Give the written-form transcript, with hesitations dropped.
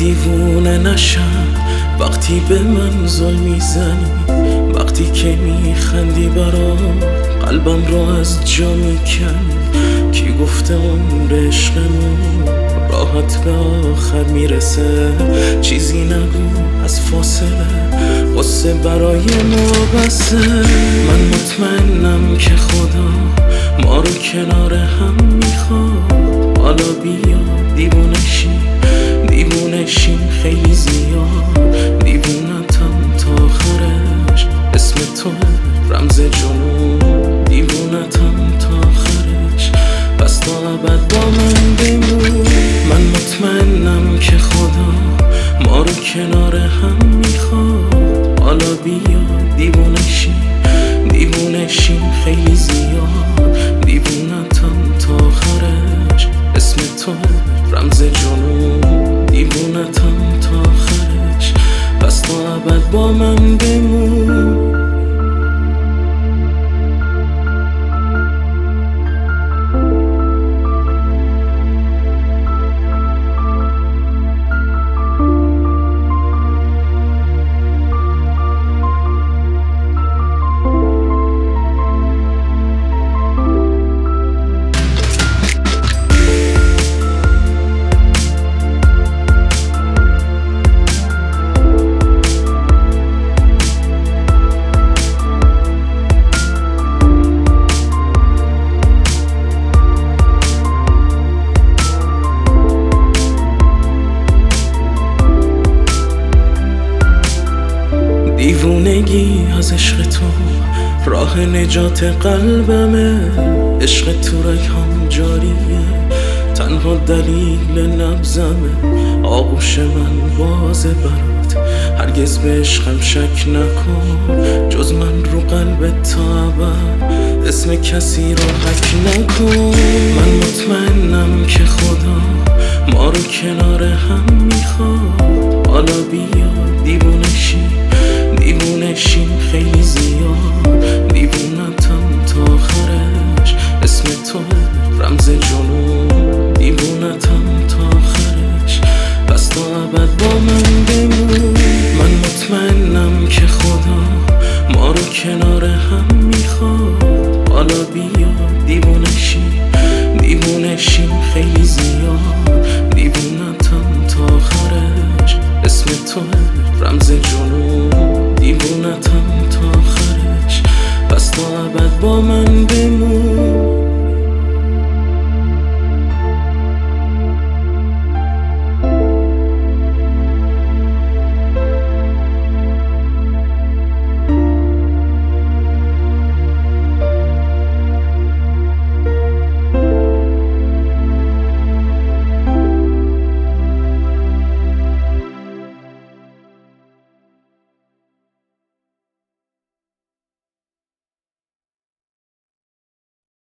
دیوونه نشم وقتی به من ظلم میزنی، وقتی که میخندی برام قلبم رو از جا میکنی. کی گفته عمر عشقمون راحت به آخر میرسه؟ چیزی نگو از فاصله، قصه برای ما بسه. من مطمئنم که خدا ما رو کنار هم میخواد. حالا بیا دیوونشیم خیلی زیاد. دیوونتم تا آخرش اسم تو رمز جنون. دیوونتم تا آخرش پس تا ابد با من بمون. من مطمئنم که خدا ما رو کنار هم میخواد. حالا بیا دیوونشیم خیلی زیاد. دیوونتم تا آخرش اسم تو رمز جنون. دیوونتم تا آخرش پس تا ابد با من بمون. دیوونگی از عشق تو راه نجات قلبمه. عشق تو رگ‌هام جاریه، تنها دلیل نبضمه. آغوش من بازه برات، هرگز به عشقم شک نکن. جز من رو قلبت تا ابد اسم کسی رو حک نکن. من مطمئنم که خدا ما رو کنار هم میخواد. حالا بیا دیوونشیم خیلی زیاد. دیوونم